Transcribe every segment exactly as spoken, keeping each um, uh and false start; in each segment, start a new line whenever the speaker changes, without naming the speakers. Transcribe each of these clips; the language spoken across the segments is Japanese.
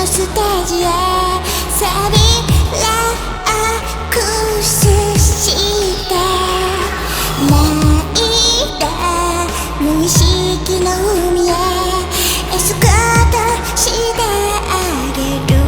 ステージへさりラクスして泣いた無意識の海へエスコートしてあげる。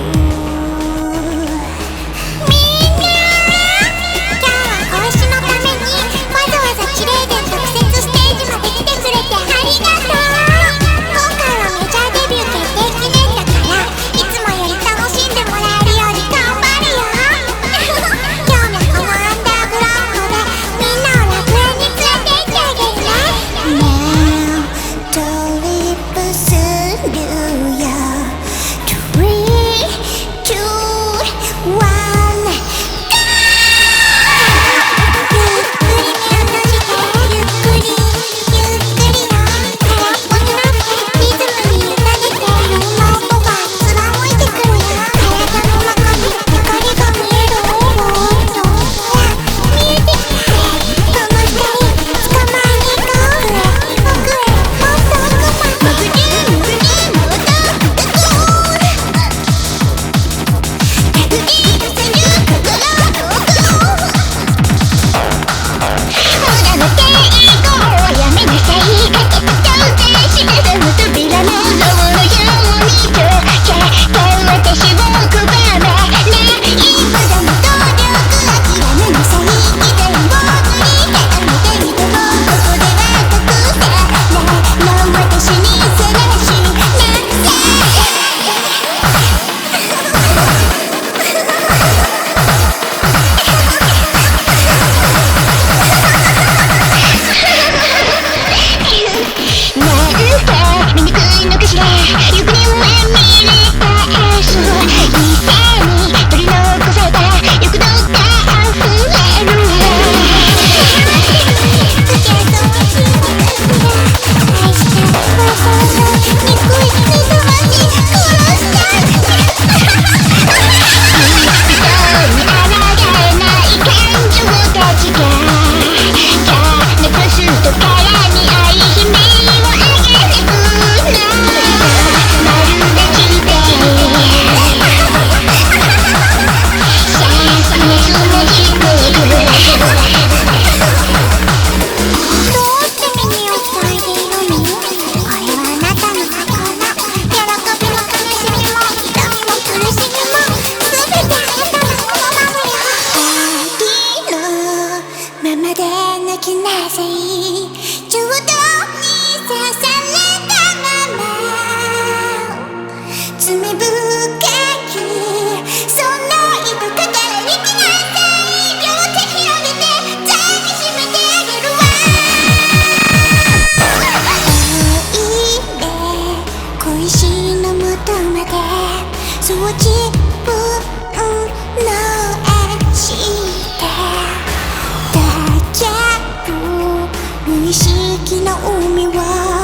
みんな今日は推しのためにわざわざ綺麗で特設ステージまで来てくれてありがとう。今回はメジャーデビュー決定記念だからいつもより楽しんでもらえるように頑張るよ。今日もこのアンダーグラウンドでみんなを楽園に連れて行ってあげるね。Nowトリップするよ Three, two, oneゆっくりゆっくりよ空っぽになってリズムに委ねて脳ポが貫いてくるよ。体の中に光が見える。おーっとほら見えてきた。その光捕まえに行こう。奥へもっと奥まで潜り潜りもっと深く手繰り寄せる心の奥ほらの抵抗をやめなさい。かけた挑戦して進む扉の像のようにとけた私を拒まない一歩でも努力諦めなさい。以前を振り返ってみてもここでは隠さないの私にさらしなさなんか醜いのかしら。欲には見れたそう一斉に取り残された欲のが溢れるわ。つけそうしなかった愛したわそうそう憎い妬ましい殺しちゃう。人に抗えない感情たちが残すとからに愛悲鳴を上げてくのまるで地底さあそのつもりくどうして耳を塞いでいるの。これはあなたの箱の喜びも悲しみも痛みも苦しみもすべてあなたのものなのよ。ありのままで泣きなさい。ちょうどに刺されたまま罪深くその糸から引きなさい。両手広げて抱きしめてあげるわ。おいで恋しのもとまでそう自分の愛してだけど無意識の海は